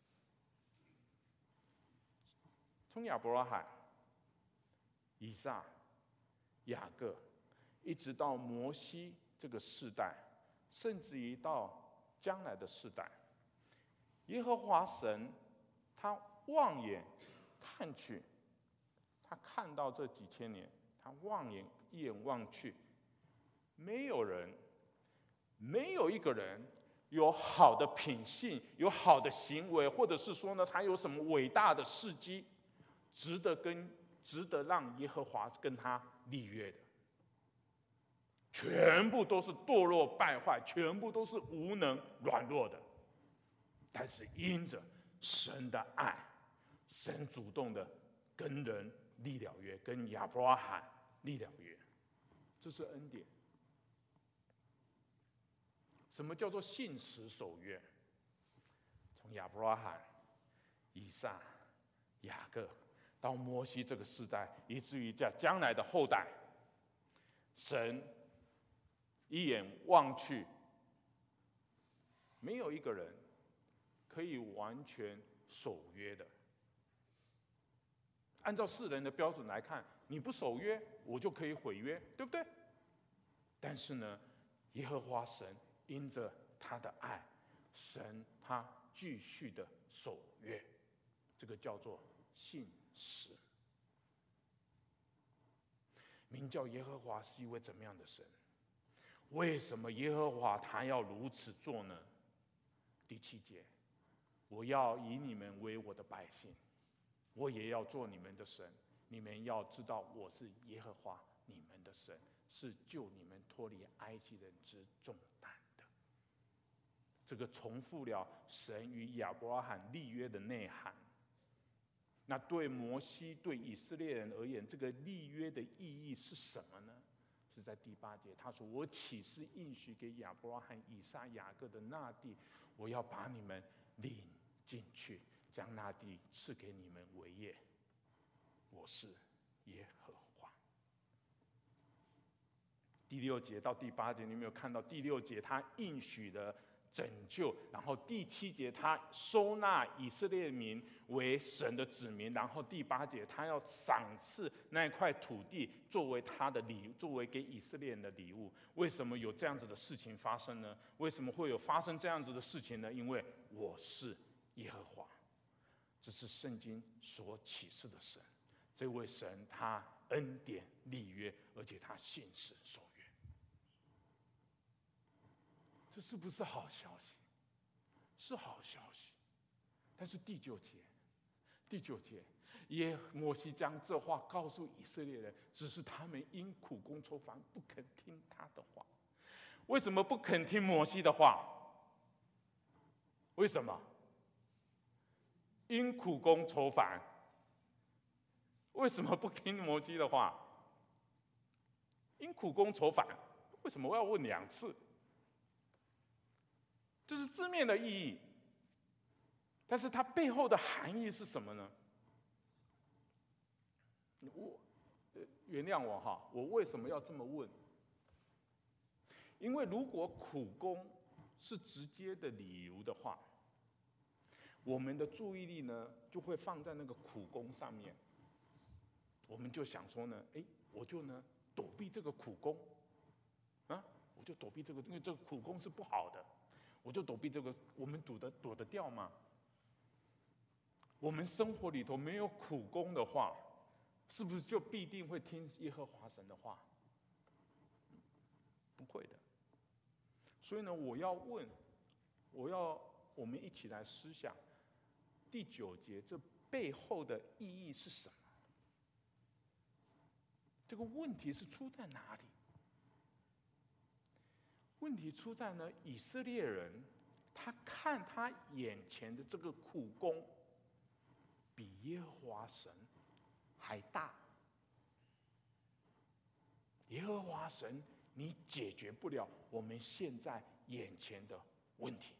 从亚伯拉罕、以撒、雅各，一直到摩西这个世代，甚至于到将来的世代，耶和华神他望眼看去，他看到这几千年，他望眼一眼望去，没有人，没有一个人有好的品性，有好的行为，或者是说呢，他有什么伟大的事迹，值得跟值得让耶和华跟他立约的，全部都是堕落败坏，全部都是无能软弱的。但是因着神的爱，神主动的跟人立了约，跟亚伯拉罕立了约，这是恩典。什么叫做信实守约？从亚伯拉罕、以撒、雅各到摩西这个时代，以至于在将来的后代，神一眼望去，没有一个人可以完全守约的。按照世人的标准来看，你不守约，我就可以毁约，对不对？但是呢，耶和华神因着他的爱，神他继续的守约，这个叫做信实。名叫耶和华是一位怎么样的神？ 为什么耶和华他要如此做呢？第七节，我要以你们为我的百姓，我也要做你们的神。你们要知道，我是耶和华你们的神，是救你们脱离埃及人之重担的。这个重复了神与亚伯拉罕立约的内涵。那对摩西、对以色列人而言，这个立约的意义是什么呢？是在第八节，他说：“我岂是应许给亚伯拉罕、以撒、雅各的那地，我要把你们领进去，将那地赐给你们为业。我是耶和华。”第六节到第八节，你有没有看到？第六节他应许的拯救，然后第七节他收纳以色列民为神的子民，然后第八节他要赏赐那块土地作为他的礼，作为给以色列人的礼物。为什么有这样子的事情发生呢？为什么会有发生这样子的事情呢？因为我是耶和华，这是圣经所启示的神。这位神他恩典立约，而且他信实守约。这是不是好消息？是好消息。但是第九节，第九节，耶摩西将这话告诉以色列人，只是他们因苦工愁烦，不肯听他的话。为什么不肯听摩西的话？为什么？因苦工愁烦。为什么不听摩西的话？因苦工愁烦。为什么我要问两次？这是字面的意义，但是它背后的含义是什么呢？我，呃，原谅我哈，我为什么要这么问？因为如果苦工是直接的理由的话，我们的注意力呢就会放在那个苦工上面，我们就想说呢，哎，我就呢躲避这个苦工，啊，我就躲避这个，因为这个苦工是不好的。我就躲避这个，我们躲得躲得掉吗？我们生活里头没有苦工的话，是不是就必定会听耶和华神的话？不会的。所以呢，我要问，我要我们一起来思想第九节这背后的意义是什么？这个问题是出在哪里？问题出在呢，以色列人他看他眼前的这个苦工，比耶和华神还大。耶和华神，你解决不了我们现在眼前的问题。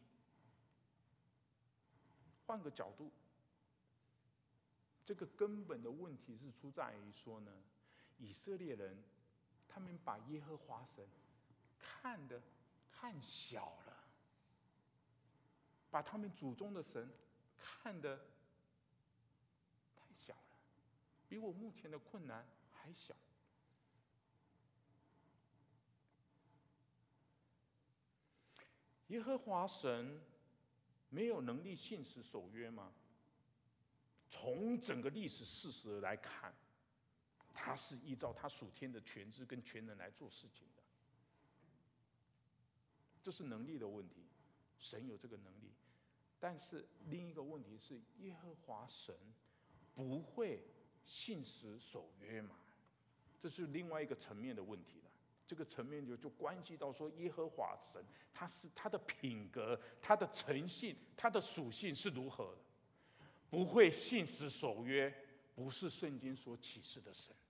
换个角度，这个根本的问题是出在于说呢，以色列人他们把耶和华神看得看小了，把他们祖宗的神看得太小了，比我目前的困难还小。耶和华神没有能力信实守约吗？从整个历史事实来看，他是依照他属天的权知跟权能来做事情的。这是能力的问题，神有这个能力。但是另一个问题是，耶和华神不会信实守约嘛？这是另外一个层面的问题了。这个层面就就关系到说，耶和华神他是他的品格、他的诚信、他的属性是如何的？不会信实守约，不是圣经所启示的神。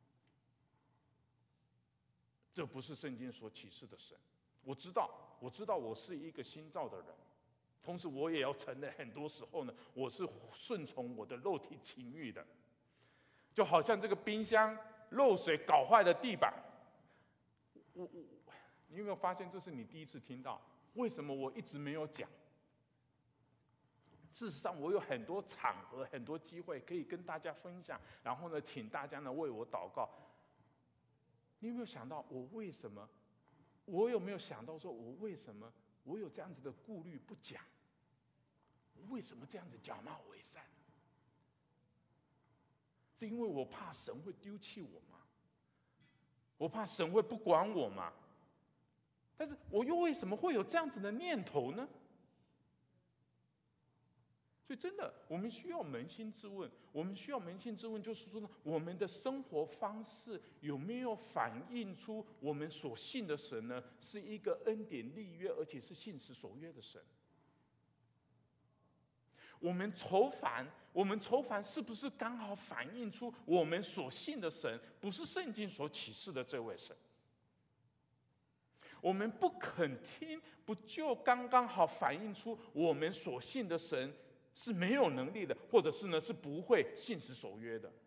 这不是圣经所启示的神。我知道，我知道我是一个新造的人，同时我也要承认，很多时候呢，我是顺从我的肉体情欲的。就好像这个冰箱漏水搞坏了地板，我我，你有没有发现这是你第一次听到？为什么我一直没有讲？事实上，我有很多场合、很多机会可以跟大家分享，然后呢，请大家呢为我祷告。你有没有想到我为什么？我有没有想到说，我为什么我有这样子的顾虑不讲？为什么这样子假冒伪善？是因为我怕神会丢弃我吗？我怕神会不管我吗？ 但是我又为什么会有这样子的念头呢？所以真的，我们需要扪心自问。我们需要扪心自问，就是说呢，我们的生活方式有没有反映出我们所信的神呢？是一个恩典立约，而且是信实守约的神。我们愁烦，我们愁烦，是不是刚好反映出我们所信的神不是圣经所启示的这位神？我们不肯听，不就刚刚好反映出我们所信的神是没有能力的，或者是呢是不会信实守约的？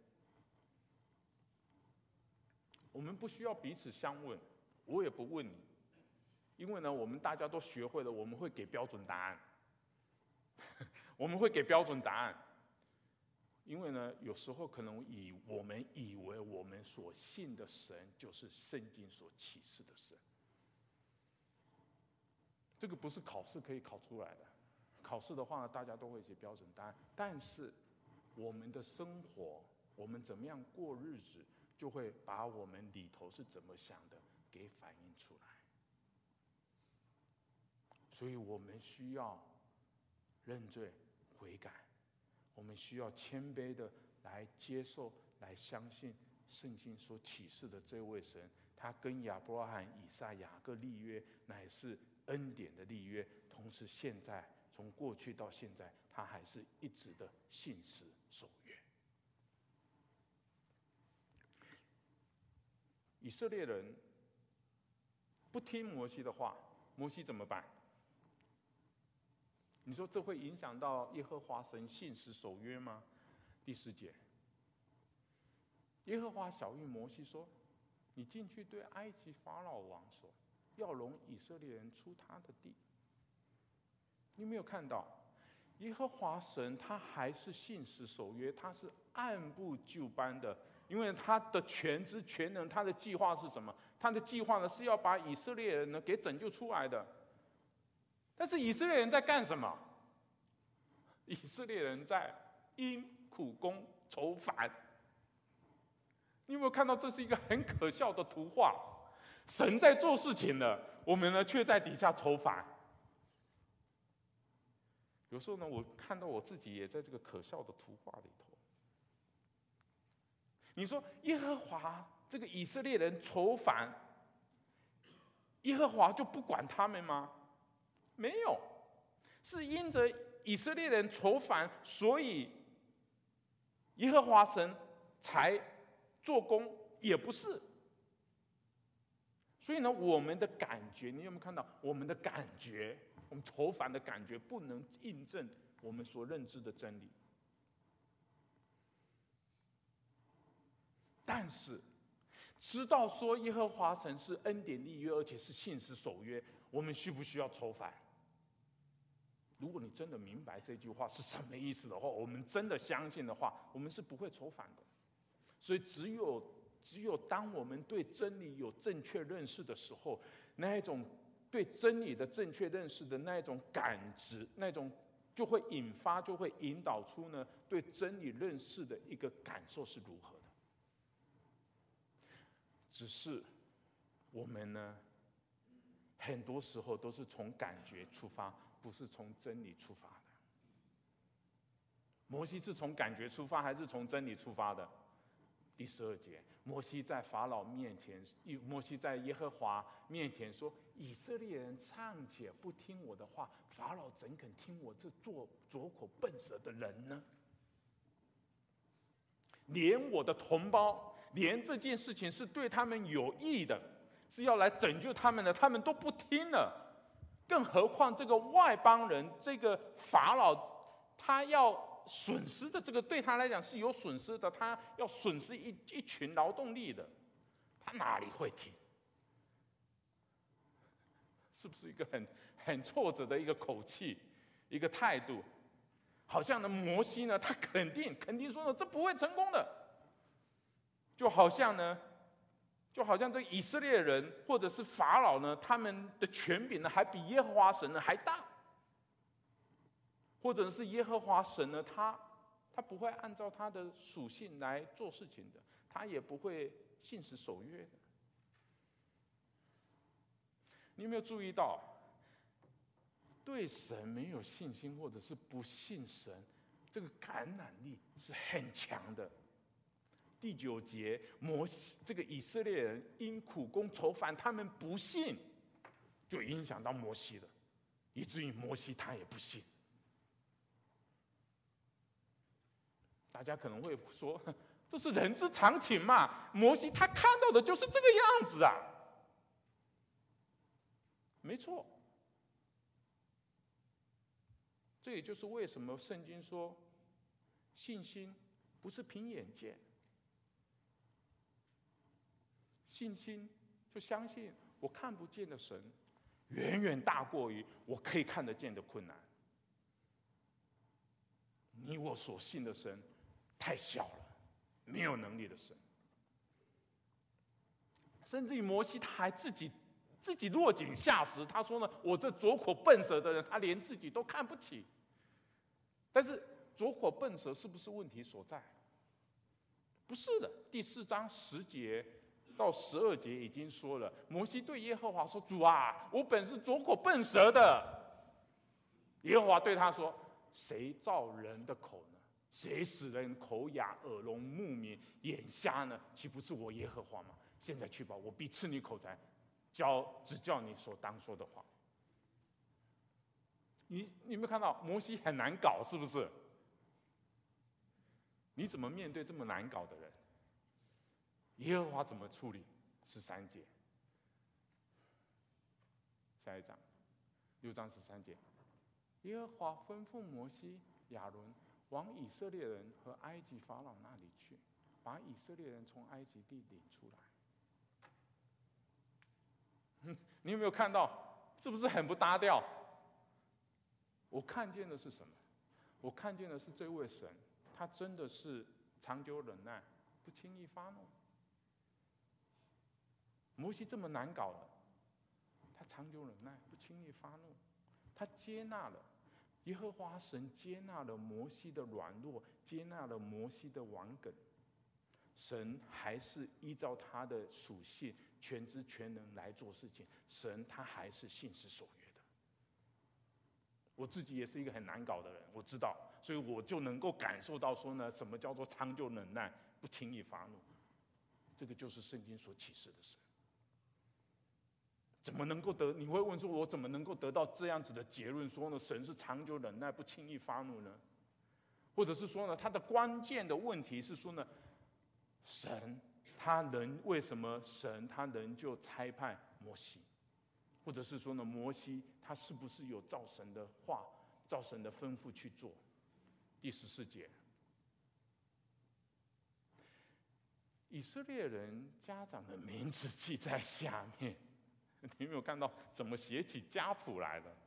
我们不需要彼此相问，我也不问你，因为呢，我们大家都学会了，我们会给标准答案，我们会给标准答案，因为呢，有时候可能以我们以为我们所信的神就是圣经所启示的神，这个不是考试可以考出来的。考试的话呢，大家都会写标准答案，但是我们的生活，我们怎么样过日子，就会把我们里头是怎么想的给反映出来。所以我们需要认罪悔改，我们需要谦卑的来接受、来相信圣经所启示的这位神，他跟亚伯拉罕、以撒、雅各立约，乃是恩典的立约，同时现在从过去到现在，他还是一直的信实守约。以色列人不听摩西的话，摩西怎么办？你说这会影响到耶和华神信实守约吗？第四节，耶和华晓谕摩西说：“你进去对埃及法老王说，要容以色列人出他的地。”你有没有看到，耶和华神他还是信实守约，他是按部就班的，因为他的全知全能，他的计划是什么？他的计划呢是要把以色列人呢给拯救出来的。但是以色列人在干什么？以色列人在因苦功愁烦。你有没有看到，这是一个很可笑的图画？神在做事情了，我们呢却在底下愁烦。有时候呢，我看到我自己也在这个可笑的图画里头。你说耶和华这个以色列人愁烦，耶和华就不管他们吗？没有，是因着以色列人愁烦，所以耶和华神才做工，也不是。所以呢，我们的感觉，你有没有看到？我们的感觉，我们愁烦的感觉，不能印证我们所认知的真理。但是，知道说耶和华神是恩典立约，而且是信实守约，我们需不需要愁烦？如果你真的明白这句话是什么意思的话，我们真的相信的话，我们是不会愁烦的。所以只有只有当我们对真理有正确认识的时候，那一种对真理的正确认识的那一种感知，那种就会引发，就会引导出呢对真理认识的一个感受是如何的。只是我们呢，很多时候都是从感觉出发，不是从真理出发的。摩西是从感觉出发，还是从真理出发的？第十二节，摩西在法老面前，摩西在耶和华面前说：“以色列人尚且不听我的话，法老怎肯听我这做拙口笨舌的人呢？连我的同胞，连这件事情是对他们有益的，是要来拯救他们的，他们都不听了。更何况这个外邦人，这个法老，他要损失的这个对他来讲是有损失的，他要损失一一群劳动力的，他哪里会听？是不是一个很很挫折的一个口气，一个态度？好像呢，摩西呢，他肯定肯定说呢，这不会成功的。就好像呢，就好像这以色列人或者是法老呢，他们的权柄呢，还比耶和华神呢还大。或者是耶和华神呢，他他不会按照他的属性来做事情的，他也不会信实守约的。 你有没有注意到，对神没有信心，或者是不信神，这个感染力是很强的。第九节，摩西这个以色列人因苦工愁烦，他们不信，就影响到摩西了，以至于摩西他也不信。大家可能会说，这是人之常情嘛，摩西他看到的就是这个样子啊。没错，这也就是为什么圣经说，信心不是凭眼见。信心就相信我看不见的神，远远大过于我可以看得见的困难。你我所信的神太小了，没有能力的神。甚至于摩西他还自己自己落井下石，他说呢：“我这拙口笨舌的人，他连自己都看不起。”但是拙口笨舌是不是问题所在？不是的。第四章十节到十二节已经说了，摩西对耶和华说：“主啊，我本是拙口笨舌的。”耶和华对他说：“谁造人的口呢？谁使人口哑、耳聋、目明、眼瞎呢？岂不是我耶和华吗？现在去吧，我必赐你口才，教指教你所当说的话。”你你有没有看到摩西很难搞，是不是？你怎么面对这么难搞的人？耶和华怎么处理？十三节，下一章，六章十三节，耶和华吩咐摩西、亚伦往以色列人和埃及法老那里去，把以色列人从埃及地领出来。你有没有看到？是不是很不搭调？我看见的是什么？我看见的是这位神，他真的是长久忍耐，不轻易发怒。摩西这么难搞的，他长久忍耐，不轻易发怒，他接纳了耶和华神，接纳了摩西的软弱，接纳了摩西的顽梗。神还是依照他的属性，全知全能来做事情。神他还是信实守约的。我自己也是一个很难搞的人，我知道，所以我就能够感受到说呢，什么叫做长久忍耐，不轻易发怒。这个就是圣经所启示的神。怎么能够得？你会问说，我怎么能够得到这样子的结论？说呢，神是长久忍耐，不轻易发怒呢？或者是说呢，他的关键的问题是说呢，神他仍为什么神他仍旧差派摩西？或者是说呢，摩西他是不是有照神的话、照神的吩咐去做？第十四节，以色列人家长的名字记在下面。你有没有看到怎么写起家谱来的？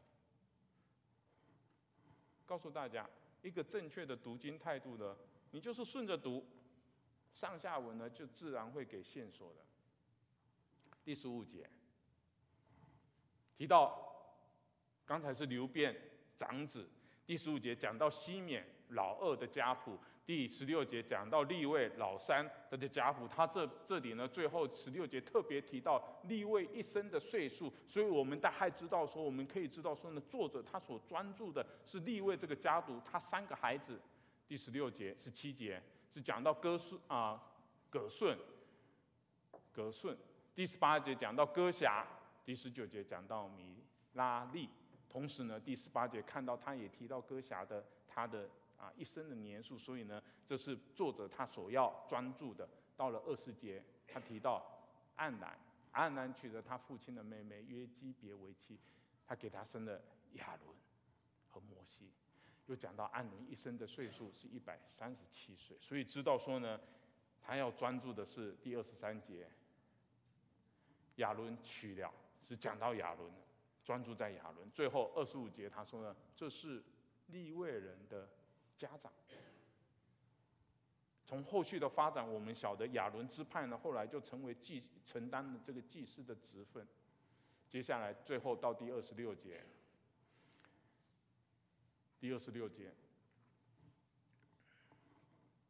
告诉大家，一个正确的读经态度呢，你就是顺着读，上下文呢就自然会给线索的。第十五节提到，刚才是流便长子，第十五节讲到西缅老二的家谱。第十六节讲到利未老三他的家谱，他这这里呢，最后十六节特别提到利未一生的岁数，所以我们大概知道说，我们可以知道说呢，作者他所专注的是利未这个家族，他三个孩子。第十六节、十七节是讲到哥顺啊葛顺，葛顺。第十八节讲到哥辖，第十九节讲到米拉利。同时呢，第十八节看到他也提到哥辖的他的。啊，一生的年数，所以呢，这是作者他所要专注的。到了二十节，他提到暗兰，暗兰娶了他父亲的妹妹约基别为妻，他给他生了亚伦和摩西。又讲到暗伦一生的岁数是一百三十七岁，所以知道说呢，他要专注的是第二十三节，亚伦娶了，是讲到亚伦，专注在亚伦。最后二十五节他说呢，这是利未人的家长。从后续的发展，我们晓得亚伦支派呢，后来就成为祭承担了这个祭司的职分。接下来，最后到第二十六节，第二十六节，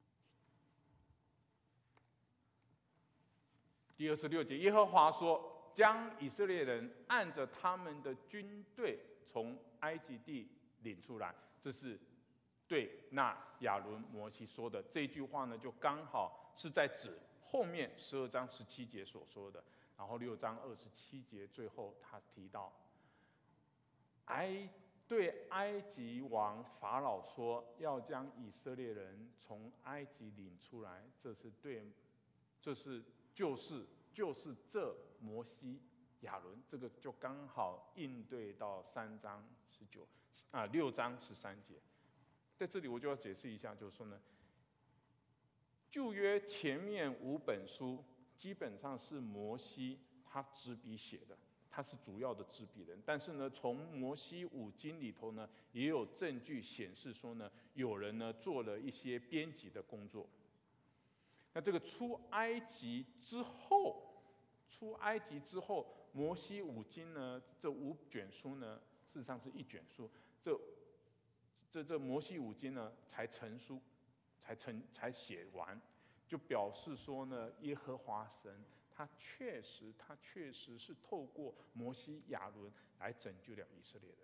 第二十六节，耶和华说：“ 将以色列人按着他们的军队从埃及地领出来。这是对那亚伦、摩西说的这句话呢，就刚好是在指后面十二章十七节所说的。然后六章二十七节最后他提到，埃对埃及王法老说，要将以色列人从埃及领出来，这是对，这是就是就是这摩西、亚伦，这个就刚好应对到三章十九啊六章十三节。在这里我就要解释一下，就是说呢，旧约前面五本书基本上是摩西他执笔写的。他是主要的执笔人，但是呢，从摩西五经里头呢，也有证据显示说呢，有人呢做了一些编辑的工作。那这个出埃及之后，出埃及之后，摩西五经呢，这五卷书呢，事实上是一卷书，这这这摩西五经呢才成书，才成才写完，就表示说呢，耶和华神。他确实，他确实是透过摩西、亚伦来拯救了以色列人。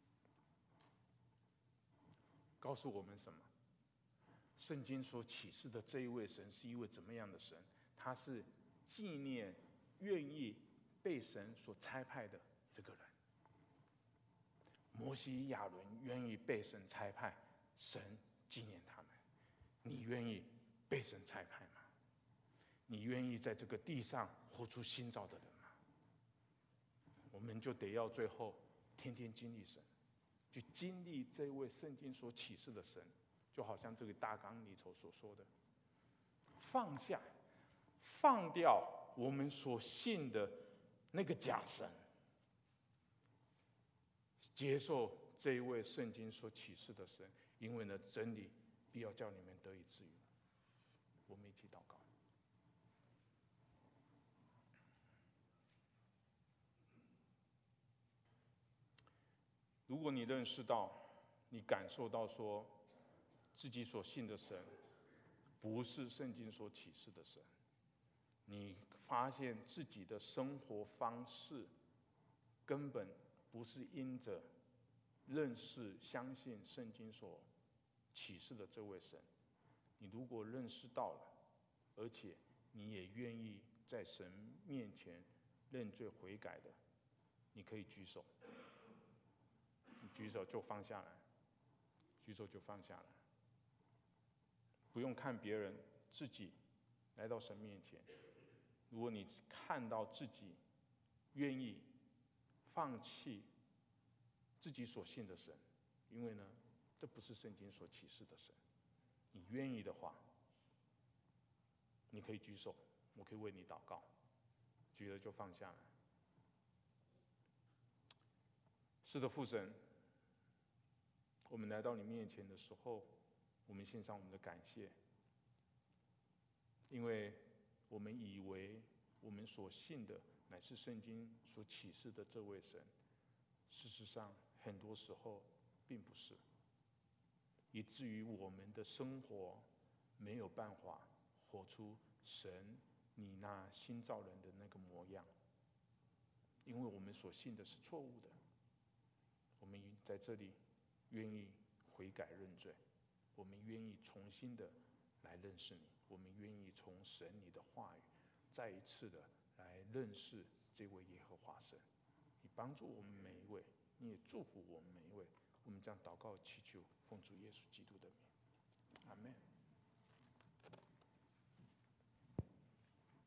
告诉我们什么？圣经所启示的这一位神是一位怎么样的神？他是纪念愿意被神所差派的这个人。摩西、亚伦愿意被神差派，神纪念他们。你愿意被神差派吗？你愿意在这个地上活出新造的人吗？我们就得要最后天天经历神，去经历这位圣经所启示的神，就好像这个大纲里头所说的，放下、放掉我们所信的那个假神，接受这一位圣经所启示的神，因为呢，真理必要叫你们得以自由。我们一起祷告。如果你认识到，你感受到说，自己所信的神不是圣经所启示的神，你发现自己的生活方式根本不是因着认识、相信圣经所启示的这位神，你如果认识到了，而且你也愿意在神面前认罪悔改的，你可以举手。举手就放下来，举手就放下来，不用看别人，自己来到神面前。如果你看到自己愿意放弃自己所信的神，因为呢，这不是圣经所启示的神，你愿意的话，你可以举手，我可以为你祷告。举了就放下来。是的，父神。我们来到你面前的时候，我们献上我们的感谢，因为我们以为我们所信的乃是圣经所启示的这位神，事实上很多时候并不是，以至于我们的生活没有办法活出神你那新造人的那个模样，因为我们所信的是错误的。我们在这里愿意悔改认罪，我们愿意重新的来认识你，我们愿意从神你的话语再一次的来认识这位耶和华神。你帮助我们每一位，你也祝福我们每一位。我们将祷告祈求，奉主耶稣基督的名，阿们。